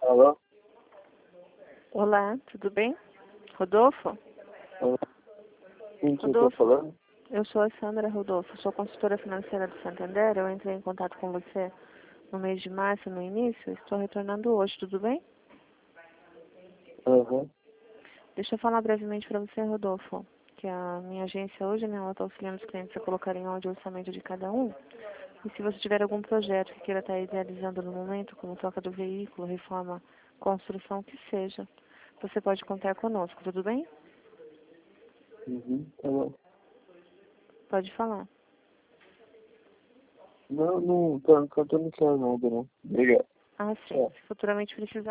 Alô? Olá, tudo bem? Rodolfo? Alô? Quem que eu tô Rodolfo, falando? eu sou a Sandra Rodolfo, sou consultora financeira do Santander. Eu entrei em contato com você no mês de março, no início. Estou retornando hoje, tudo bem? Aham. Deixa eu falar brevemente para você, Rodolfo, que a minha agência hoje, né, ela está auxiliando os clientes a colocarem em ordem o orçamento de cada um. E se você tiver algum projeto que queira estar idealizando no momento, como troca do veículo, reforma, construção, que seja, você pode contar conosco, tudo bem? Uhum. Tá bom. Pode falar. Não, não, tô, não quero nada, não. Obrigado. Ah, sim. Tchau. Se futuramente precisar.